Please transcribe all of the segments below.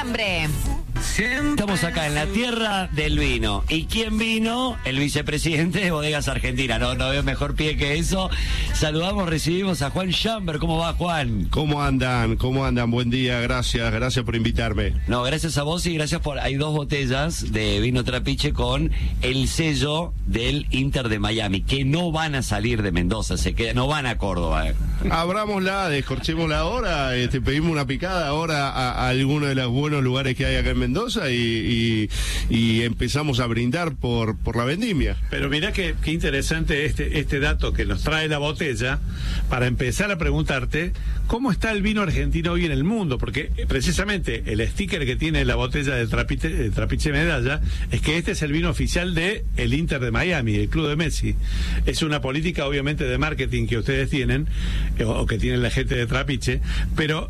diciembre. Estamos acá en la tierra del vino. ¿Y quién vino? El vicepresidente de Bodegas Argentina. No veo mejor pie que eso. Saludamos, recibimos a Juan Chamber. ¿Cómo va, Juan? ¿Cómo andan? Buen día, gracias por invitarme. No, gracias a vos y gracias por... Hay 2 botellas de vino Trapiche con el sello del Inter de Miami, que no van a salir de Mendoza, no van a Córdoba. Abrámosla, descorchémosla ahora, pedimos una picada ahora a alguno de los buenos lugares que hay acá en Mendoza y empezamos a brindar por la vendimia. Pero mirá qué interesante este dato que nos trae la botella para empezar a preguntarte cómo está el vino argentino hoy en el mundo, porque precisamente el sticker que tiene la botella de Trapiche Medalla es que este es el vino oficial de el Inter de Miami, el club de Messi. Es una política obviamente de marketing que ustedes tienen o que tiene la gente de Trapiche, pero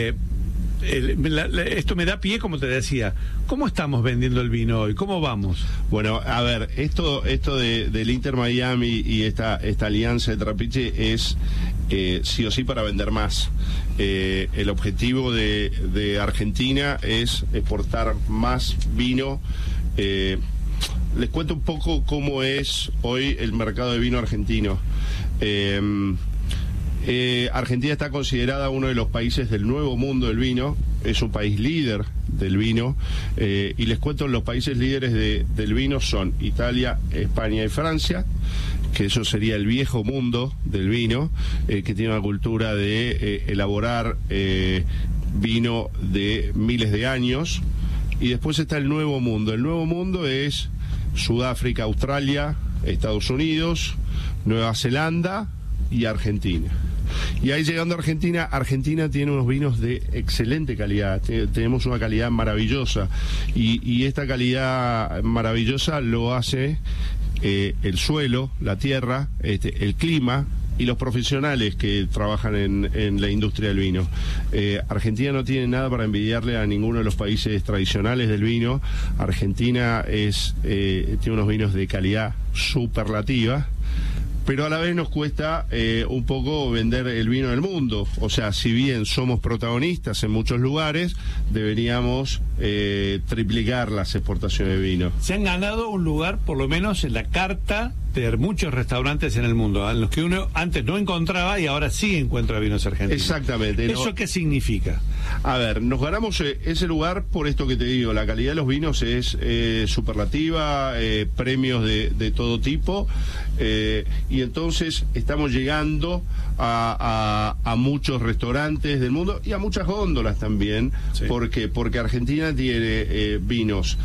esto me da pie, como te decía, ¿cómo estamos vendiendo el vino hoy? ¿Cómo vamos? Bueno, a ver, esto del Inter Miami y esta alianza de Trapiche es sí o sí para vender más. El objetivo de Argentina es exportar más vino. Les cuento un poco cómo es hoy el mercado de vino argentino. Argentina está considerada uno de los países del nuevo mundo del vino, es un país líder del vino, y les cuento, los países líderes del vino son Italia, España y Francia, que eso sería el viejo mundo del vino, que tiene una cultura de elaborar vino de miles de años, y después está el nuevo mundo. El nuevo mundo es Sudáfrica, Australia, Estados Unidos, Nueva Zelanda y Argentina. Y ahí llegando a Argentina, Argentina tiene unos vinos de excelente calidad, tenemos una calidad maravillosa y esta calidad maravillosa lo hace el suelo, la tierra, el clima y los profesionales que trabajan en la industria del vino. Argentina no tiene nada para envidiarle a ninguno de los países tradicionales del vino. Argentina tiene unos vinos de calidad superlativa, pero a la vez nos cuesta un poco vender el vino del mundo. O sea, si bien somos protagonistas en muchos lugares, deberíamos triplicar las exportaciones de vino. Se han ganado un lugar, por lo menos en la carta de muchos restaurantes en el mundo, en los que uno antes no encontraba y ahora sí encuentra vinos argentinos. Exactamente. ¿Eso qué significa? A ver, nos ganamos ese lugar por esto que te digo, la calidad de los vinos es superlativa, premios de todo tipo, y entonces estamos llegando a muchos restaurantes del mundo y a muchas góndolas también, sí. Porque Argentina tiene vinos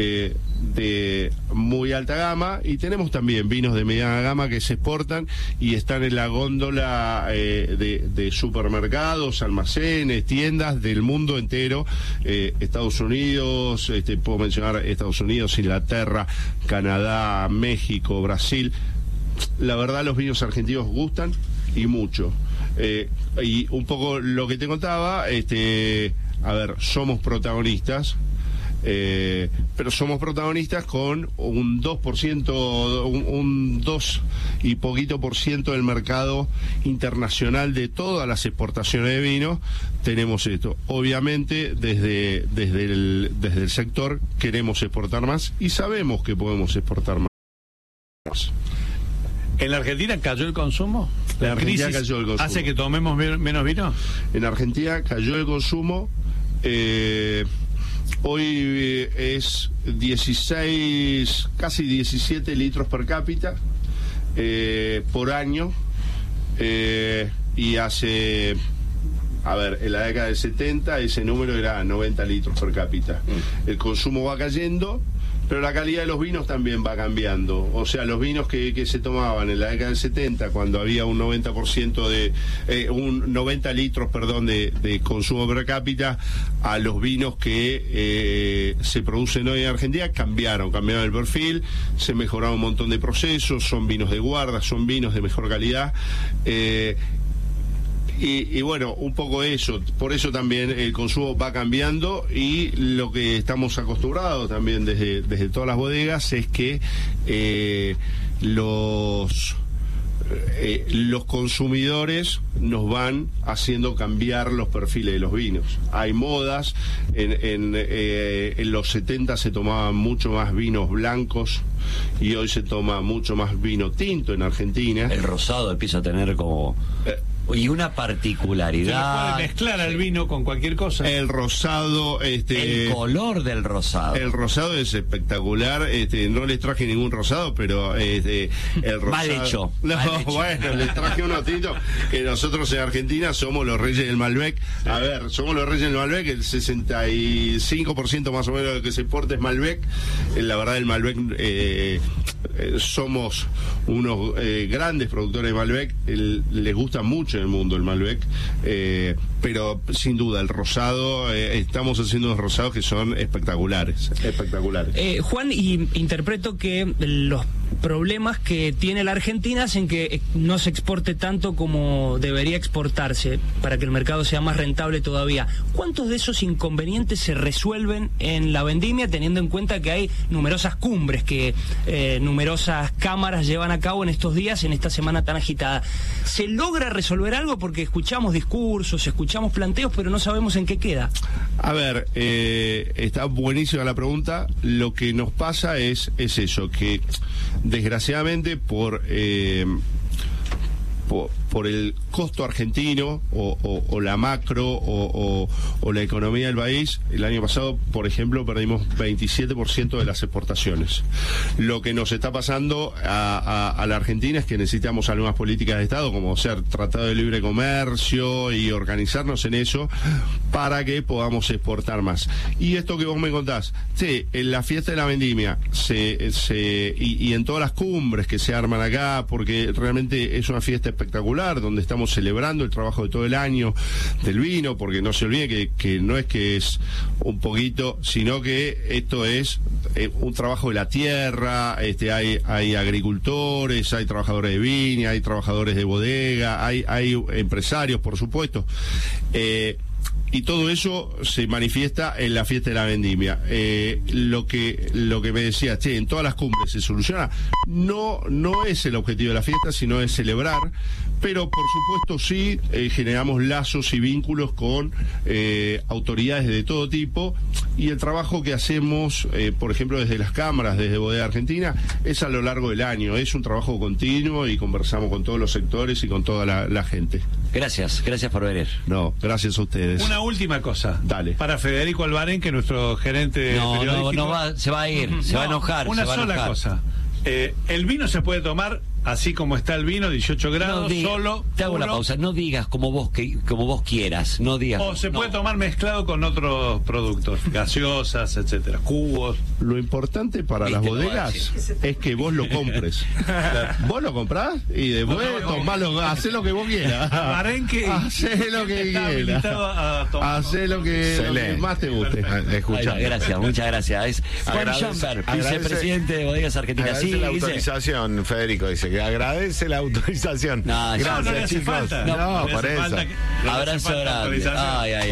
de muy alta gama y tenemos también vinos de mediana gama que se exportan y están en la góndola de supermercados, almacenes, tiendas del mundo entero, Estados Unidos, puedo mencionar Estados Unidos, Inglaterra, Canadá, México, Brasil. La verdad, los vinos argentinos gustan y mucho. Y un poco lo que te contaba, a ver, somos protagonistas, pero somos protagonistas con un 2%, un 2 y poquito por ciento del mercado internacional de todas las exportaciones de vino. Tenemos esto. Obviamente, desde el sector queremos exportar más y sabemos que podemos exportar más. ¿En la Argentina cayó el consumo? ¿La crisis hace que tomemos menos vino? En Argentina cayó el consumo. Hoy es 16, casi 17 litros per cápita por año, y hace, a ver, en la década del 70 ese número era 90 litros per cápita. El consumo va cayendo, pero la calidad de los vinos también va cambiando. O sea, los vinos que se tomaban en la década del 70, cuando había un 90% un 90 litros, perdón, de consumo per cápita, a los vinos que se producen hoy en Argentina, cambiaron el perfil, se mejoraron un montón de procesos, son vinos de guarda, son vinos de mejor calidad. Y bueno, un poco eso, por eso también el consumo va cambiando y lo que estamos acostumbrados también desde todas las bodegas es que los los consumidores nos van haciendo cambiar los perfiles de los vinos. Hay modas, en los 70 se tomaban mucho más vinos blancos y hoy se toma mucho más vino tinto en Argentina. El rosado empieza a tener como... y una particularidad. Se puede mezclar al vino con cualquier cosa. El rosado, el color del rosado. El rosado es espectacular. No les traje ningún rosado, pero el rosado. Mal hecho. No, mal hecho. Bueno, les traje unos tintos que nosotros en Argentina somos los reyes del Malbec. A ver, somos los reyes del Malbec. El 65% más o menos de lo que se exporta es Malbec. La verdad, el Malbec somos unos grandes productores de Malbec. Les gusta mucho en el mundo el Malbec, pero sin duda el rosado, estamos haciendo unos rosados que son espectaculares. Juan, y interpreto que los problemas que tiene la Argentina hacen que no se exporte tanto como debería exportarse para que el mercado sea más rentable todavía. ¿Cuántos de esos inconvenientes se resuelven en la vendimia, teniendo en cuenta que hay numerosas cumbres que numerosas cámaras llevan a cabo en estos días, en esta semana tan agitada? ¿Se logra resolver algo? Porque escuchamos discursos, escuchamos planteos, pero no sabemos en qué queda. A ver, está buenísima la pregunta. Lo que nos pasa es eso, que desgraciadamente por el costo argentino o la macro o la economía del país, el año pasado, por ejemplo, perdimos 27% de las exportaciones. Lo que nos está pasando a la Argentina es que necesitamos algunas políticas de Estado, como ser Tratado de Libre Comercio, y organizarnos en eso para que podamos exportar más. Y esto que vos me contás, sí, en la fiesta de la vendimia y en todas las cumbres que se arman acá, porque realmente es una fiesta espectacular, donde estamos celebrando el trabajo de todo el año del vino, porque no se olvide que no es que es un poquito, sino que esto es un trabajo de la tierra. Hay agricultores, hay trabajadores de viña, hay trabajadores de bodega, hay empresarios, por supuesto. Y todo eso se manifiesta en la fiesta de la vendimia. Lo que me decía, en todas las cumbres se soluciona. No es el objetivo de la fiesta, sino es celebrar, pero por supuesto sí generamos lazos y vínculos con autoridades de todo tipo, y el trabajo que hacemos, por ejemplo, desde las cámaras, desde Bodega Argentina, es a lo largo del año. Es un trabajo continuo y conversamos con todos los sectores y con toda la gente. Gracias por venir. No, gracias a ustedes. Una última cosa. Dale. Para Federico Albarén, que nuestro gerente periodístico. Se va a ir, se va a enojar. Una sola cosa. El vino se puede tomar así como está el vino, 18 grados, solo. Te hago una pausa. No digas como vos quieras. No digas. O se puede tomar mezclado con otros productos, gaseosas, etcétera, jugos. Lo importante para las bodegas es que vos lo compres. Vos lo comprás y después tomalo, hacé lo que vos quieras. Hacé lo que quieras. Hacé lo que más te guste. Gracias, muchas gracias. Es Juan Chamber, vicepresidente de Bodegas Argentinas. Agradece la autorización, Federico dice que agradece la autorización. Gracias, no le hace chicos. falta. No, por eso. Abrazo grande.